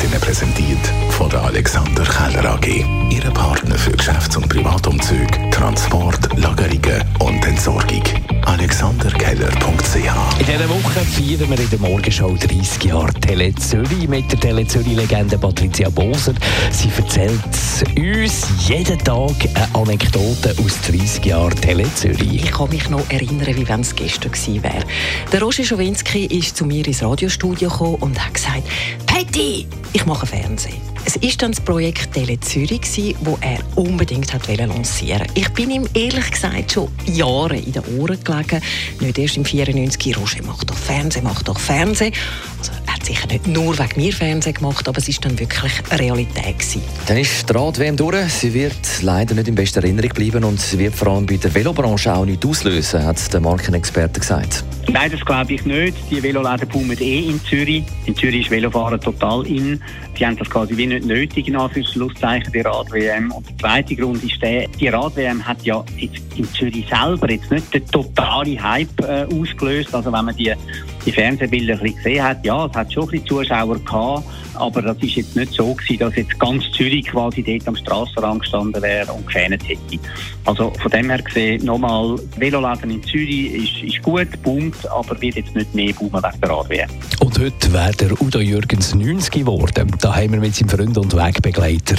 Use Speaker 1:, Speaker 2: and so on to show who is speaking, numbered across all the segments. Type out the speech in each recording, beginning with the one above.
Speaker 1: Ihnen präsentiert von der Alexander Keller AG. Ihre Partner für Geschäfts- und Privatumzüge, Transport, Lagerungen und Entsorgung. alexanderkeller.ch.
Speaker 2: In dieser Woche feiern wir in der Morgenschau 30 Jahre Tele Zürich mit der Tele Zürich-Legende Patricia Boser. Sie erzählt uns jeden Tag eine Anekdote aus 30 Jahren Tele Zürich.
Speaker 3: Ich kann mich noch erinnern, wie wenn es gestern gewesen wäre. Der Roger Schowinski ist zu mir ins Radiostudio gekommen und hat gesagt: «Patty, ich mache Fernsehen.» Es war dann das Projekt Tele Zürich, das er unbedingt lancieren wollte. Ich bin ihm ehrlich gesagt schon Jahre in den Ohren gelegen. Nicht erst im 1994, Roger, mach doch Fernsehen. Also, er hat sicher nicht nur wegen mir Fernsehen gemacht, aber es war dann wirklich eine Realität gewesen.
Speaker 2: Dann ist die Rad-WM durch. Sie wird leider nicht in bester Erinnerung bleiben und sie wird vor allem bei der Velobranche auch nichts auslösen, hat der Markenexperte gesagt.
Speaker 4: Nein, das glaube ich nicht. Die Veloläden boomen in Zürich. In Zürich ist Velofahren total in. Die haben das quasi wie nicht nötig, in Anführungszeichen, die Rad-WM. Und der zweite Grund ist der, die Rad-WM hat ja jetzt in Zürich selber jetzt nicht den totalen Hype ausgelöst. Also wenn man die Fernsehbilder ein bisschen gesehen hat, ja, es hat schon ein bisschen Zuschauer gehabt, aber das ist jetzt nicht so gewesen, dass jetzt ganz Zürich quasi dort am Strassenrand gestanden wäre und gefähnet hätte. Also von dem her gesehen, nochmal, Veloläden in Zürich ist gut, boomt, aber wird jetzt nicht mehr boomen wegen der Rad-WM.
Speaker 2: Und heute wäre der Udo Jürgens 90 geworden. Da haben wir mit seinem Freund und Wegbegleiter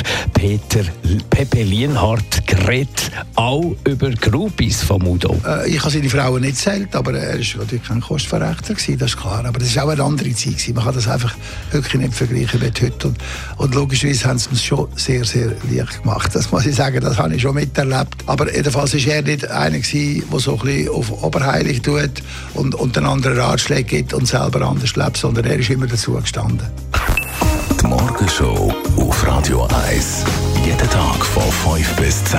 Speaker 2: Pepe Lienhardt geredet, auch über Groupies von Udo.
Speaker 5: Ich habe seine Frauen nicht gezählt, aber er war natürlich kein Kostverrächter, das ist klar. Aber das war auch eine andere Zeit. Man kann das einfach wirklich nicht vergleichen mit heute. Und logischerweise haben sie es schon sehr, sehr leicht gemacht. Das muss ich sagen, das habe ich schon miterlebt. Aber jedenfalls war er nicht einer, der so ein bisschen auf oberheilig tut und den anderen Ratschläge gibt und selber anders lebt, sondern er ist immer dazu gestanden.
Speaker 1: Die Morgenshow auf Radio 1. Jeden Tag von 5 bis 10.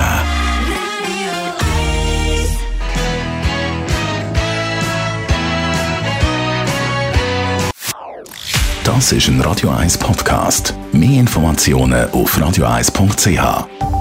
Speaker 1: Das ist ein Radio 1 Podcast. Mehr Informationen auf radio1.ch.